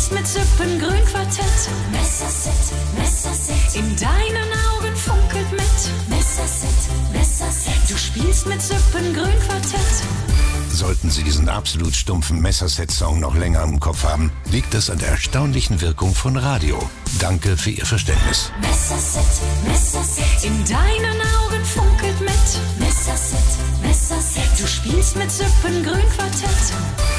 spielst mit Sippengrün-Quartett. Messerset, Messerset. In deinen Augen funkelt mit. Messerset, Messerset. Du spielst mit Sippengrün-Quartett. Sollten Sie diesen absolut stumpfen Messerset-Song noch länger im Kopf haben, liegt das an der erstaunlichen Wirkung von Radio. Danke für Ihr Verständnis. Messerset, Messerset. In deinen Augen funkelt mit. Messerset, Messerset. Du spielst mit Sippengrün-Quartett.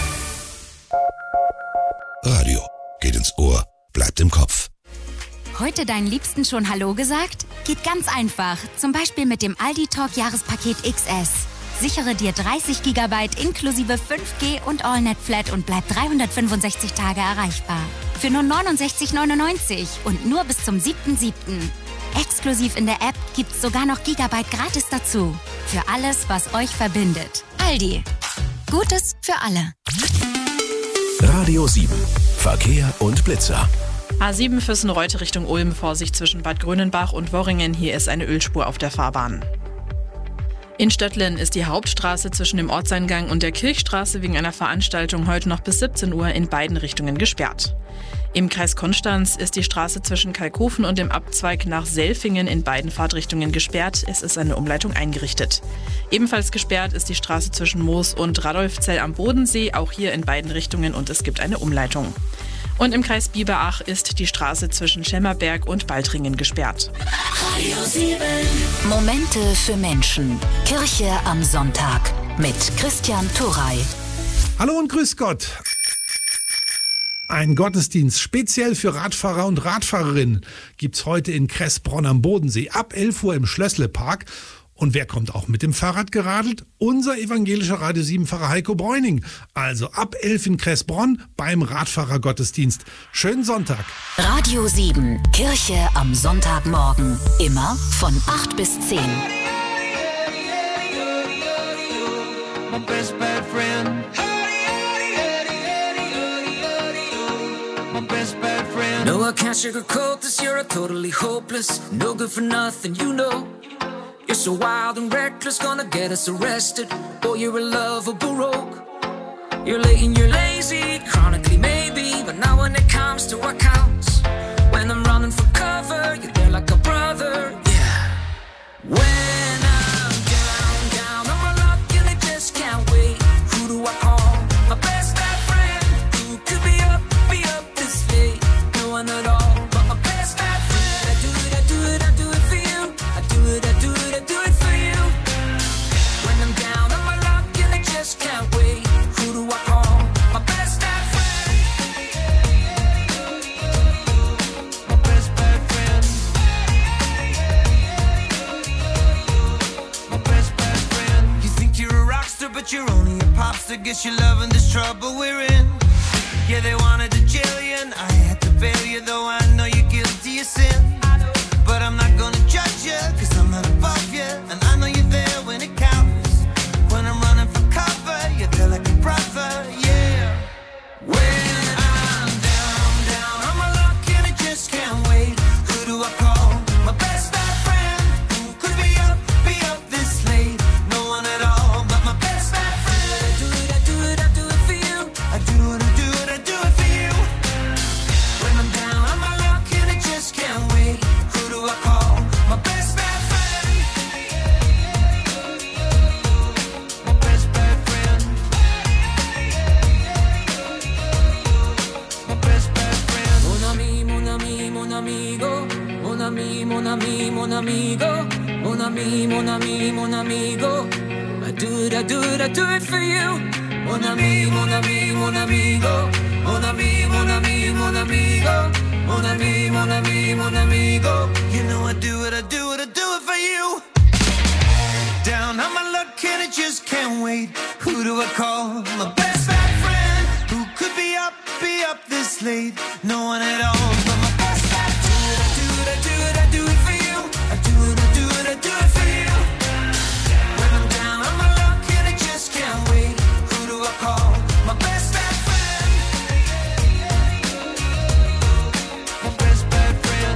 Radio geht ins Ohr, bleibt im Kopf. Heute deinen Liebsten schon Hallo gesagt? Geht ganz einfach. Zum Beispiel mit dem Aldi Talk Jahrespaket XS. Sichere dir 30 GB inklusive 5G und AllNet Flat und bleib 365 Tage erreichbar. Für nur 69,99 und nur bis zum 7.7. Exklusiv in der App gibt's sogar noch Gigabyte gratis dazu. Für alles, was euch verbindet. Aldi. Gutes für alle. Radio 7. Verkehr und Blitzer. A7 Füssen-Reute Richtung Ulm, Vorsicht zwischen Bad Grönenbach und Worringen. Hier ist eine Ölspur auf der Fahrbahn. In Stöttlin ist die Hauptstraße zwischen dem Ortseingang und der Kirchstraße wegen einer Veranstaltung heute noch bis 17 Uhr in beiden Richtungen gesperrt. Im Kreis Konstanz ist die Straße zwischen Kalkofen und dem Abzweig nach Selfingen in beiden Fahrtrichtungen gesperrt. Es ist eine Umleitung eingerichtet. Ebenfalls gesperrt ist die Straße zwischen Moos und Radolfzell am Bodensee, auch hier in beiden Richtungen, und es gibt eine Umleitung. Und im Kreis Biberach ist die Straße zwischen Schemmerberg und Baltringen gesperrt. Radio 7. Momente für Menschen. Kirche am Sonntag mit Christian Turey. Hallo und grüß Gott. Ein Gottesdienst speziell für Radfahrer und Radfahrerinnen gibt's heute in Kressbronn am Bodensee ab 11 Uhr im Schlössle-Park. Und wer kommt auch mit dem Fahrrad geradelt? Unser evangelischer Radio 7-Pfarrer Heiko Bräuning. Also ab 11 in Kressbronn beim Radfahrergottesdienst. Schönen Sonntag. Radio 7, Kirche am Sonntagmorgen. Immer von 8 bis 10. My best bad friend. My best bad friend. No, I can't sugarcoat this. You're totally hopeless. No good for nothing, you know. You're so wild and reckless, gonna get us arrested. Boy, you're a lovable rogue. You're late and you're lazy, chronically maybe. But now when it comes to what counts, when I'm running for cover, you're there like a brother, yeah. When I'm down on my luck and I just can't wait. Who do I call? My best bad friend. Who could be up this late? No one at all, but my best bad friend. I do it for you. I do it for you. When I'm down on my luck and I just can't wait. Who do I call? My best bad friend. My best bad friend. My best bad friend. You think you're a rock star, but you're only a pop star. Guess you're loving this trouble we're in. Yeah, they wanted to jail you, and I had to bail you, though I know you're guilty of sin. But I'm not gonna judge you, cause I'm not above you. And I know you're there when it counts. When I'm running for cover, you're there like a brother, yeah. When I'm down on my luck and I just can't wait. Who do I call? My best bad friend. Who could be up this late? No one at all, but my best bad friend. I do it for you. I do it for you. When I'm down on my luck and I just can't wait. Who do I call? My best bad friend. My best bad friend. My best bad friend. Mon ami, mon ami, mon amigo. Mon ami, mon ami, mon amigo. Mon ami, mon ami, mon amigo. I do it for you. Mon ami, mon ami, mon amigo. Mon ami, mon ami, mon amigo. Mon ami, mon ami, mon amigo. You know I do it for you. Down on my luck and I just can't wait. Who do I call? My best bad friend. Who could be up this late? No one at all, but my best bad friend. I do it for you. I do it for you. When I'm down on my luck and I just can't wait. Who do I call? My best bad friend. My best bad friend.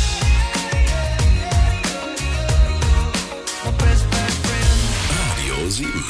My best bad friend. Radio 7.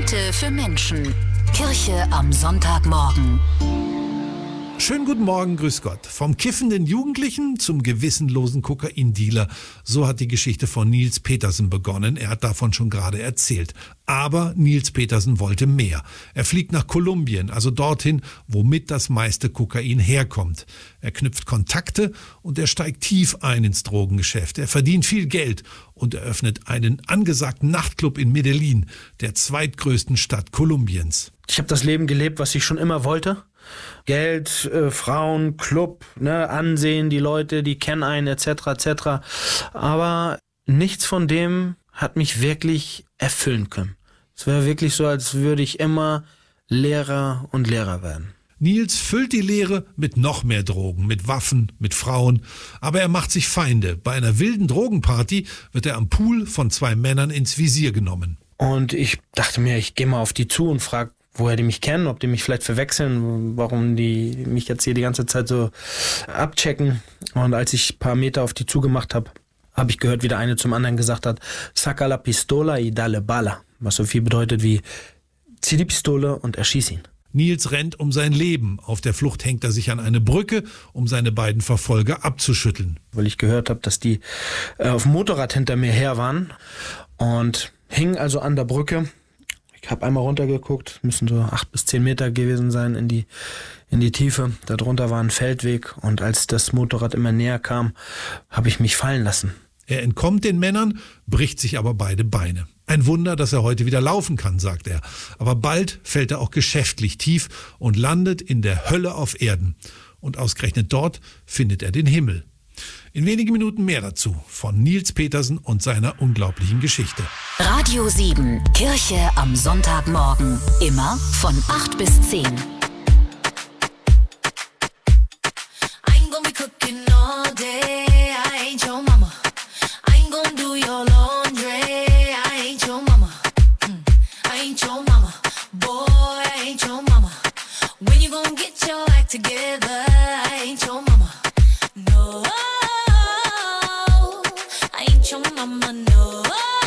Momente für Menschen. Kirche am Sonntagmorgen. Schönen guten Morgen, grüß Gott. Vom kiffenden Jugendlichen zum gewissenlosen Kokaindealer. So hat die Geschichte von Niels Petersen begonnen. Er hat davon schon gerade erzählt. Aber Niels Petersen wollte mehr. Er fliegt nach Kolumbien, also dorthin, womit das meiste Kokain herkommt. Er knüpft Kontakte und er steigt tief ein ins Drogengeschäft. Er verdient viel Geld und eröffnet einen angesagten Nachtclub in Medellin, der zweitgrößten Stadt Kolumbiens. Ich habe das Leben gelebt, was ich schon immer wollte. Geld, Frauen, Club, Ansehen, die Leute, die kennen einen, etc., etc. Aber nichts von dem hat mich wirklich erfüllen können. Es wäre wirklich so, als würde ich immer leerer und leerer werden. Niels füllt die Leere mit noch mehr Drogen, mit Waffen, mit Frauen. Aber er macht sich Feinde. Bei einer wilden Drogenparty wird er am Pool von 2 Männern ins Visier genommen. Und ich dachte mir, ich gehe mal auf die zu und frage, woher die mich kennen, ob die mich vielleicht verwechseln, warum die mich jetzt hier die ganze Zeit so abchecken. Und als ich ein paar Meter auf die zugemacht habe, habe ich gehört, wie der eine zum anderen gesagt hat, saca la pistola y dale bala, was so viel bedeutet wie, zieh die Pistole und erschieß ihn. Niels rennt um sein Leben. Auf der Flucht hängt er sich an eine Brücke, um seine beiden Verfolger abzuschütteln. Weil ich gehört habe, dass die auf dem Motorrad hinter mir her waren und hingen also an der Brücke. Ich habe einmal runtergeguckt, müssen so 8 bis 10 Meter gewesen sein in die Tiefe. Darunter war ein Feldweg und als das Motorrad immer näher kam, habe ich mich fallen lassen. Er entkommt den Männern, bricht sich aber beide Beine. Ein Wunder, dass er heute wieder laufen kann, sagt er. Aber bald fällt er auch geschäftlich tief und landet in der Hölle auf Erden. Und ausgerechnet dort findet er den Himmel. In wenigen Minuten mehr dazu von Niels Petersen und seiner unglaublichen Geschichte. Radio 7, Kirche am Sonntagmorgen. Immer von 8 bis 10. I'm gonna be cooking all day. I ain't your mama. I'm gonna do your laundry. I ain't your mama. I ain't your mama. Boy, I ain't your mama. When you gonna get your act together? I ain't your mama. No. I ain't your mama, no.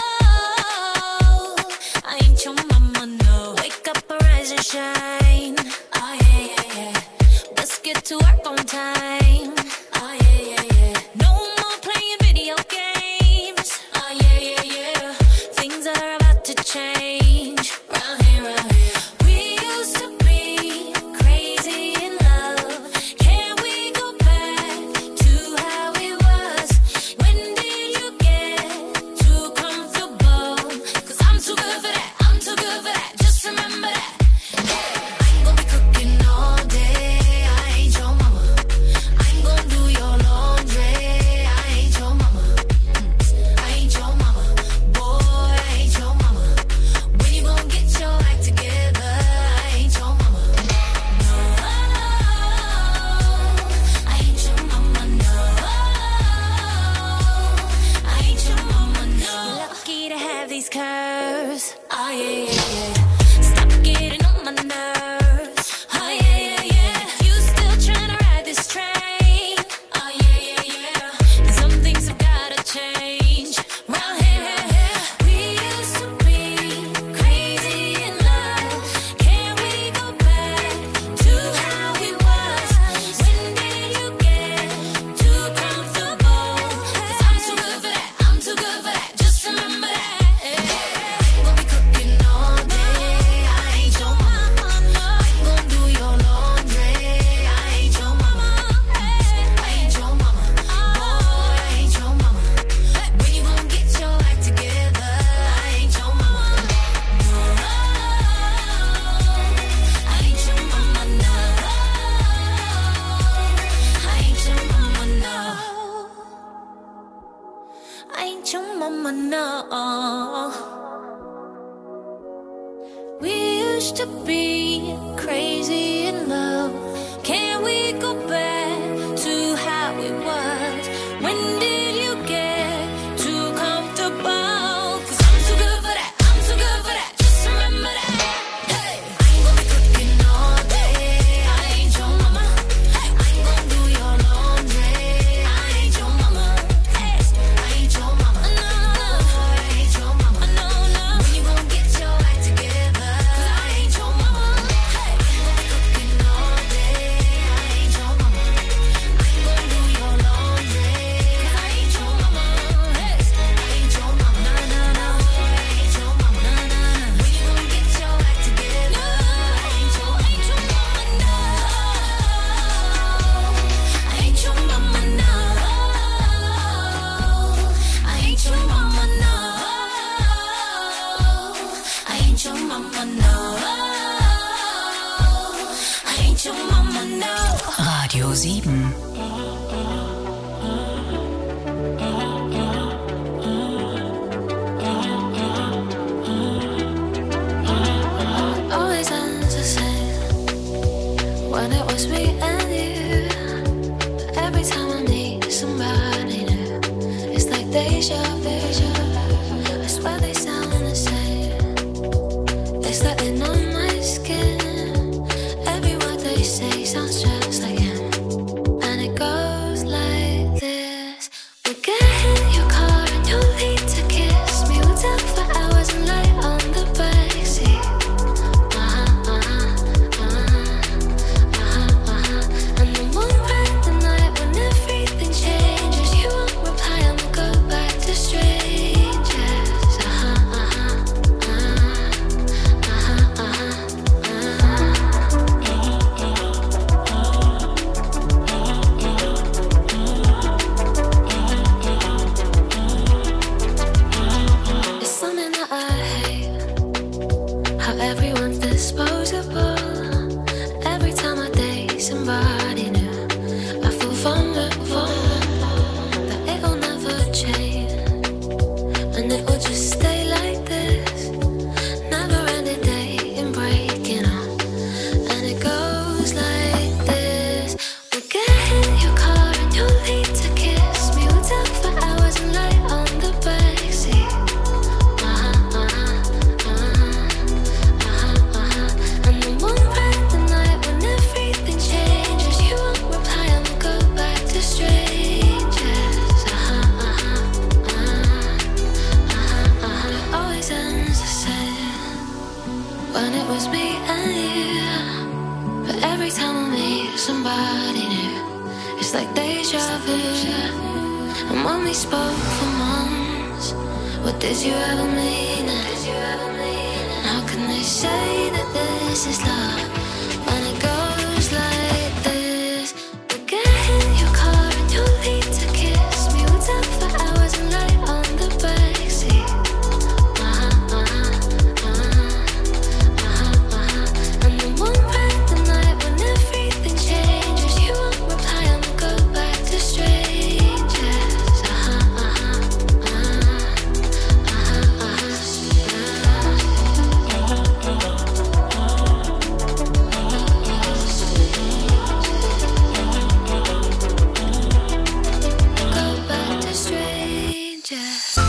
I ain't your mama, no. Wake up, arise and shine. Oh yeah, yeah, yeah. Let's get to work on time. Oh yeah, yeah, yeah. No more playing video games. Oh yeah, yeah, yeah. Things are about to change. Round here, round here. We used to be crazy in love. Can we go back to how it was? When did you get too comfortable? 'Cause I'm too good for that. I'm too good for that. Just remember that. Yeah. I'm gonna be cooking all day. I ain't your mama. I'm gonna do your laundry. I ain't your mama. I ain't your mama. Boy, I ain't your mama. When you gonna get your act together? I ain't your mama. No. I ain't your mama, no. I ain't your mama, no. Lucky to have these curves. Oh yeah, yeah, yeah. Stop getting on my nerves. Oh yeah, yeah, yeah. You still trying to ride this train? Oh yeah, yeah, yeah. And some things have gotta change. Round here, we used to be crazy in love. Can we go back to how it was? When did you get too comfortable? 'Cause I'm too good for that. I'm too good for that. Just remember that. I'm gonna be cooking all day. I ain't your mama. I'm gonna do your laundry. I ain't your mama. I ain't your mama. Boy, I ain't your mama. When you gonna get your act together? I ain't your mama. No. I ain't your mama, no. I ain't your mama, no. I ain't your mama, no. We used to be crazy in love. Can we go back to how it was? When did you get too comfortable? 'Cause I'm too good for that. I'm too good for that. Just remember that. Hey, I'm gonna be cooking all day. I ain't your mama. I'm gonna do your laundry. I ain't your mama. Hey, I ain't your mama. No, I ain't your mama. No, no. When you gonna get your act together? ain't your mama, no. I ain't your mama, no. Radio 7. Always ends the same when it was me and you. But every time I need somebody new, it's like deja vu. I swear they sound the same. It's like they know my skin. Every word they say sounds just like him. And it goes like this. We'll get in your car and you'll need to kiss me. We'll talk for hours and lay on the backseat. And then one random night when everything changes, you won't reply and we'll go back to strangers. It's something that I hate, how everyone's disposable. Every time I date somebody new, I feel vulnerable, that it'll never change, and it will just stay like this. Never ending dating, breaking up, and it goes like this. We'll get in your car and you'll need to kiss me. We'll talk for hours and lay on the backseat. And then one random night when everything changes, you won't reply and we'll go back to strangers. It always ends the same when it was me and you. But every time I meet somebody new, it's like deja vu. And when we spoke for months, what did you ever mean? And how can they say that this is love when it goes like this? We'll get in your car and you'll need to kiss me. We'll talk for hours and lay on the backseat. And then one random night when everything changes, you won't reply and we'll go back to strangers. Go back to strangers.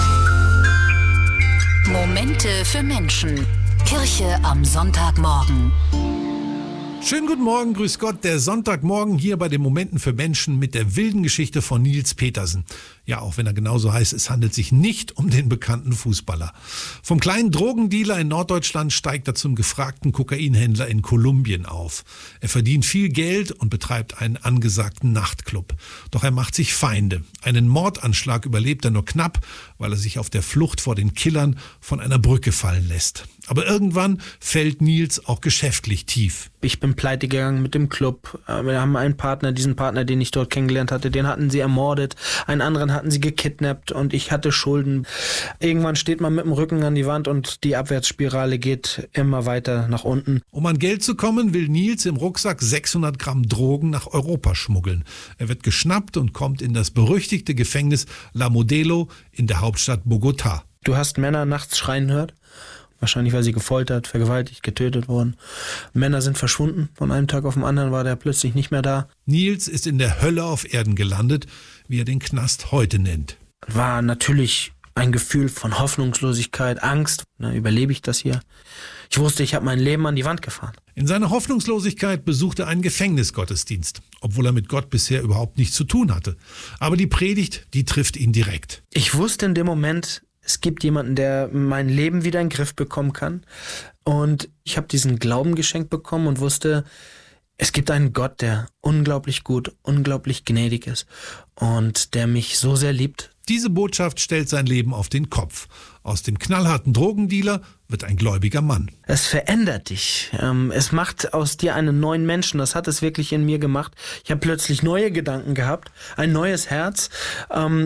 Momente für Menschen. Kirche am Sonntagmorgen. Schönen guten Morgen, grüß Gott, der Sonntagmorgen hier bei den Momenten für Menschen mit der wilden Geschichte von Nils Petersen. Ja, auch wenn er genauso heißt, es handelt sich nicht um den bekannten Fußballer. Vom kleinen Drogendealer in Norddeutschland steigt er zum gefragten Kokainhändler in Kolumbien auf. Er verdient viel Geld und betreibt einen angesagten Nachtclub. Doch er macht sich Feinde. Einen Mordanschlag überlebt er nur knapp, weil er sich auf der Flucht vor den Killern von einer Brücke fallen lässt. Aber irgendwann fällt Nils auch geschäftlich tief. Ich bin pleite gegangen mit dem Club. Wir haben einen Partner, diesen Partner, den ich dort kennengelernt hatte, den hatten sie ermordet. Einen anderen hatten sie gekidnappt und ich hatte Schulden. Irgendwann steht man mit dem Rücken an die Wand und die Abwärtsspirale geht immer weiter nach unten. Um an Geld zu kommen, will Nils im Rucksack 600 Gramm Drogen nach Europa schmuggeln. Er wird geschnappt und kommt in das berüchtigte Gefängnis La Modelo in der Hauptstadt Bogotá. Du hast Männer nachts schreien gehört. Wahrscheinlich, weil sie gefoltert, vergewaltigt, getötet wurden. Männer sind verschwunden. Von einem Tag auf den anderen war der plötzlich nicht mehr da. Nils ist in der Hölle auf Erden gelandet, wie er den Knast heute nennt. War natürlich ein Gefühl von Hoffnungslosigkeit, Angst. Überlebe ich das hier? Ich wusste, ich habe mein Leben an die Wand gefahren. In seiner Hoffnungslosigkeit besuchte er einen Gefängnisgottesdienst, obwohl er mit Gott bisher überhaupt nichts zu tun hatte. Aber die Predigt, die trifft ihn direkt. Ich wusste in dem Moment, es gibt jemanden, der mein Leben wieder in den Griff bekommen kann. Und ich habe diesen Glauben geschenkt bekommen und wusste, es gibt einen Gott, der unglaublich gut, unglaublich gnädig ist und der mich so sehr liebt. Diese Botschaft stellt sein Leben auf den Kopf. Aus dem knallharten Drogendealer wird ein gläubiger Mann. Es verändert dich. Es macht aus dir einen neuen Menschen. Das hat es wirklich in mir gemacht. Ich habe plötzlich neue Gedanken gehabt, ein neues Herz.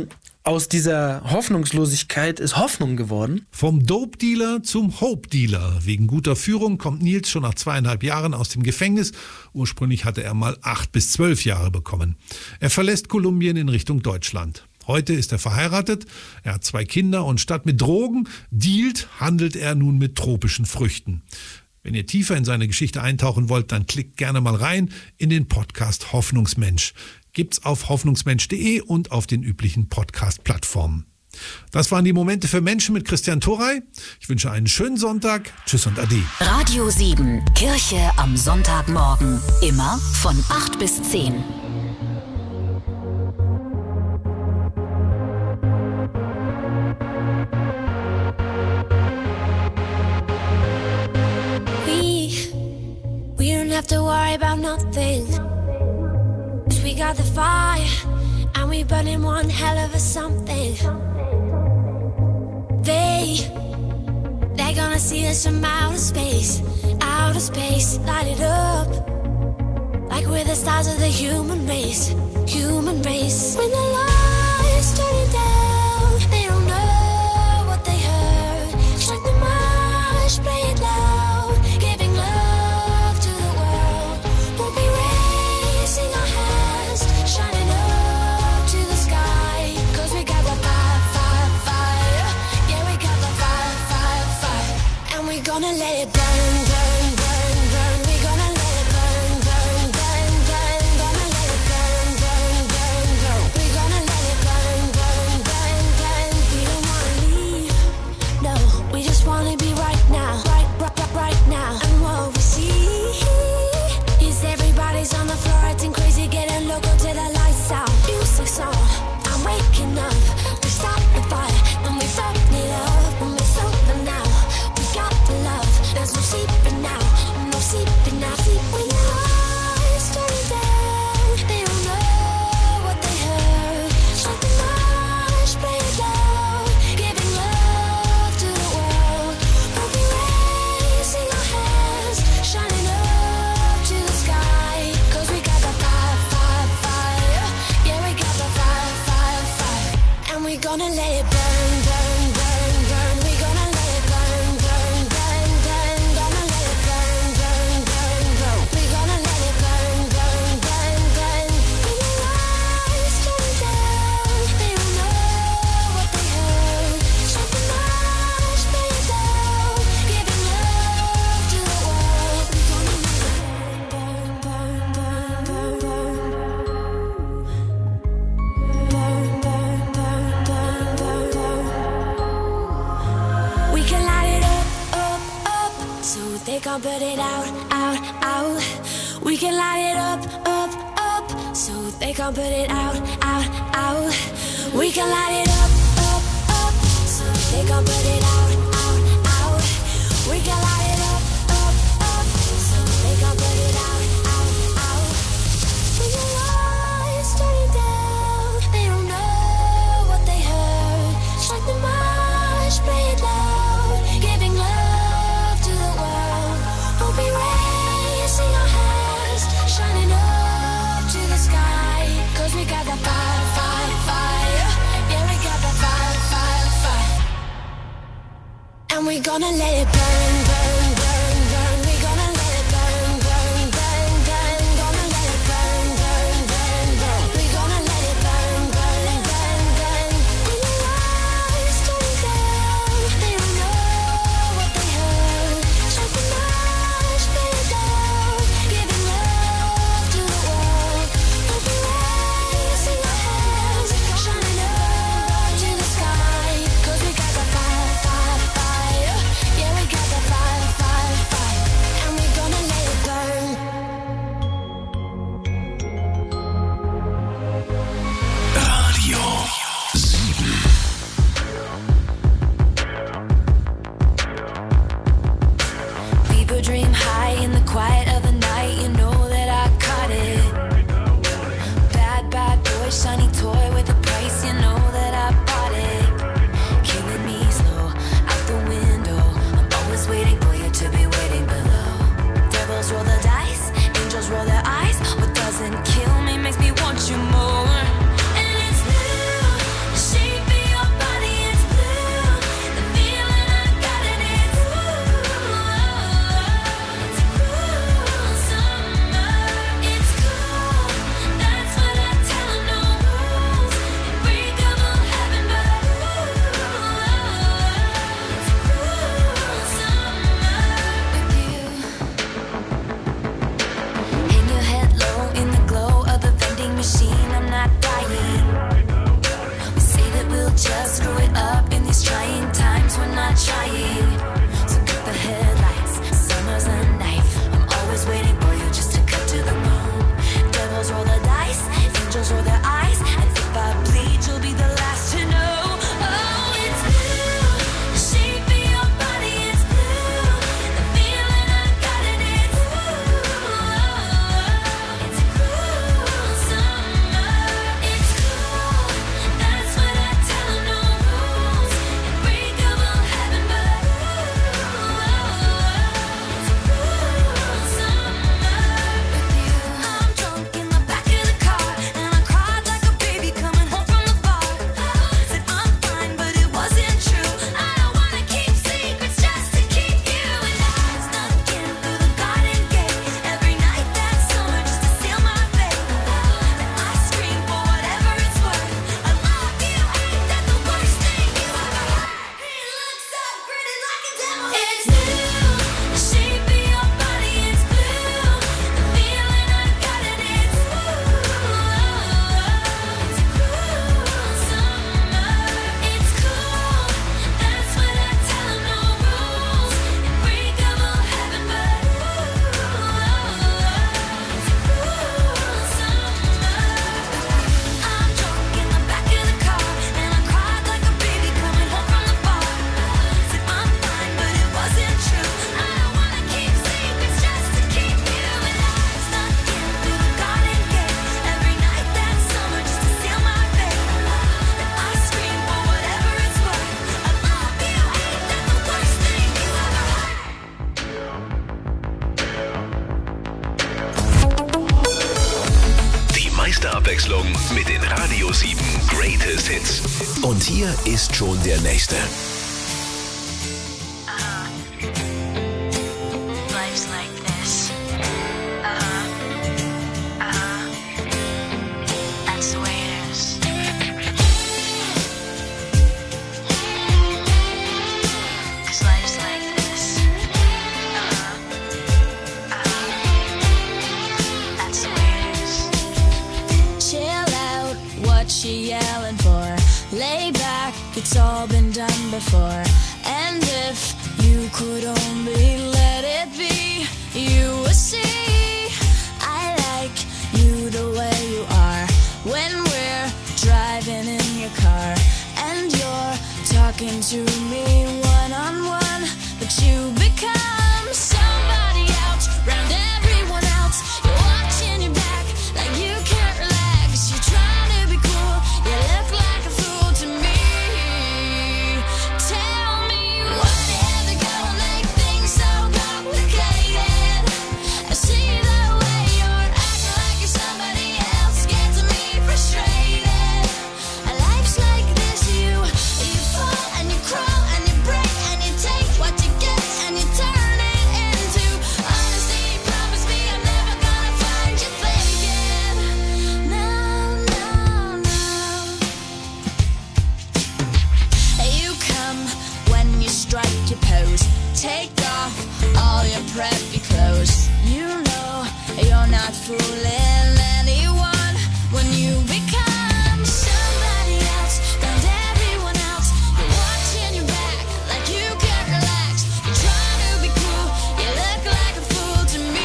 aus dieser Hoffnungslosigkeit ist Hoffnung geworden. Vom Dope-Dealer zum Hope-Dealer. Wegen guter Führung kommt Nils schon nach 2,5 Jahren aus dem Gefängnis. Ursprünglich hatte er mal 8 bis 12 Jahre bekommen. Er verlässt Kolumbien in Richtung Deutschland. Heute ist er verheiratet, er hat 2 Kinder und statt mit Drogen dealt, handelt er nun mit tropischen Früchten. Wenn ihr tiefer in seine Geschichte eintauchen wollt, dann klickt gerne mal rein in den Podcast Hoffnungsmensch. Gibt's auf hoffnungsmensch.de und auf den üblichen Podcast-Plattformen. Das waren die Momente für Menschen mit Christian Thorey. Ich wünsche einen schönen Sonntag. Tschüss und Ade. Radio 7, Kirche am Sonntagmorgen. Immer von 8 bis 10. We don't have to worry about nothing. 'Cause we got the fire and we burning one hell of a something. They're gonna see us from outer space, light it up like we're the stars of the human race. When the lights turning down, they don't know what they heard. Strike the march, play it loud, giving love to the world. We'll be raising our hands, shining up to the sky. 'Cause we got the fire. Yeah, we got the fire. And we're gonna let it burn. We're gonna let it burn. Gonna let it burn. We're gonna let it burn. We don't wanna leave. No, we just wanna be right now. Right now. And what we see is everybody's on the floor acting crazy, getting loco till the lights out. Music's on, I'm waking up. We stop the fire and we burn it up. And we're sober now. We got the love. There's no sleeping now. No sleeping now. When the lights turning down, they don't know what they heard. Strike the march, play it loud, giving love to the world. We'll be raising our hands, shining up to the sky. 'Cause we got the fire. Yeah, we got the fire. And we're gonna let it burn. We're gonna let it burn. Gonna let it burn. We're gonna let it burn. When the lights turn down, they don't know what they heard. Strike the march, play it loud, giving love to the world. We're gonna let it burn. We can light it up, so they can't put it out. We can light it up, so they can't put it out. We can light it up, so they can't put it out. We can light it up, so they can't put it out. When the lights turning down, they don't know what they heard. Strike the march, play it loud, giving love to the world. We'll be raising our hands, shining up to the sky. 'Cause we got the fire. Yeah, we got the fire. And we're gonna let it burn. We're gonna let it burn. Gonna let it burn. We're gonna let it burn. When the lights turn down, they don't know what they heard. Strike the march, play it loud, giving love to the world. We'll be raising our hands, shining up to the sky. 'Cause we got the fire. Yeah, we got beste Abwechslung mit den Radio 7 Greatest Hits. Und hier ist schon der nächste. Life's like this. That's the way it is. 'Cause life's like this. That's the way it is. Chill out, what you yelling for? Lay back, it's all been done before. And if you could only let it be, you would see I like you the way you are. When we're driving in your car and you're talking to me one-on-one, but you become somebody else round everyone else. You're watching your back like you can't relax. You're trying to be cool, you look like a fool to me. Tell me what you had to go and make things so complicated. I see the way you're acting like you're somebody else, gets me frustrated. Life's like this, you fall and you crawl and you break and you take what you get and you turn it into honesty. Promise me I'm never gonna find you faking. No, no, no. You come when you strike your pose. Take off all your preppy clothes. You know you're not fooling anyone when you become somebody else round everyone else. You're watching your back like you can't relax. You're trying to be cool, you look like a fool to me.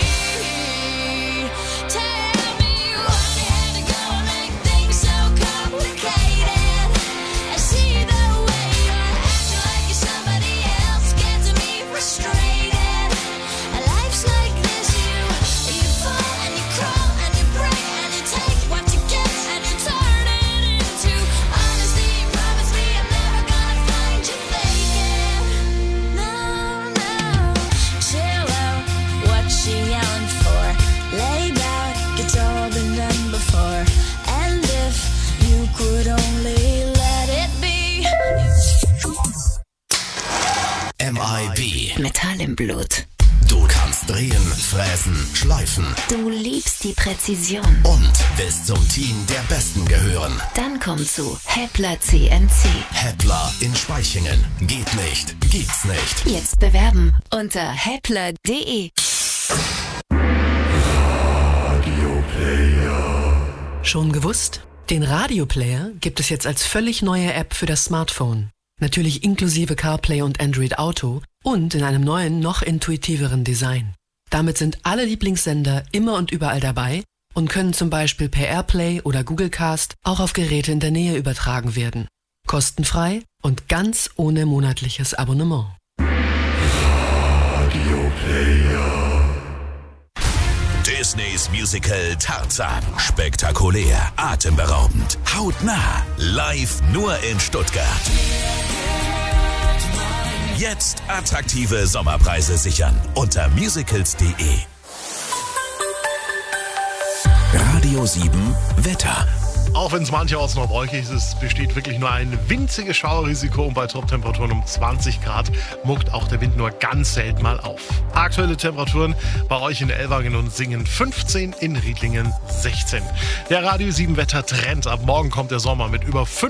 Tell me why you had to go and make things so complicated. I see the way you're acting like you're somebody else, gets me frustrated. Life's like this, you fall and you crawl and you break and you take what you get and you turn it into honesty. Promise me I'm never gonna find you faking. No, no. Chill out, what you yelling for? Lay back, it's all been done before. And if you could only let it be. MIB. Metall im Blut. Du kannst drehen, fräsen, schleifen Du liebst die Präzision. und bis zum Team der Besten gehören. Dann komm zu Hepler CNC. Heppler in Spaichingen. Geht nicht, gibt's nicht. Jetzt bewerben unter hepler.de. Schon gewusst? Den Radioplayer gibt es jetzt als völlig neue App für das Smartphone. Natürlich inklusive CarPlay und Android Auto und in einem neuen, noch intuitiveren Design. Damit sind alle Lieblingssender immer und überall dabei und können zum Beispiel per AirPlay oder Google Cast auch auf Geräte in der Nähe übertragen werden. Kostenfrei und ganz ohne monatliches Abonnement. Disneys Musical Tarzan. Spektakulär, atemberaubend, hautnah, live nur in Stuttgart. Jetzt attraktive Sommerpreise sichern unter musicals.de. Radio 7 Wetter. Auch wenn es mancherorts noch wolkig ist, es besteht wirklich nur ein winziges Schauerrisiko und bei Top-Temperaturen um 20 Grad muckt auch der Wind nur ganz selten mal auf. Aktuelle Temperaturen bei euch in Ellwangen und Singen 15, in Riedlingen 16. Der Radio 7 Wettertrend. Ab morgen kommt der Sommer mit über 5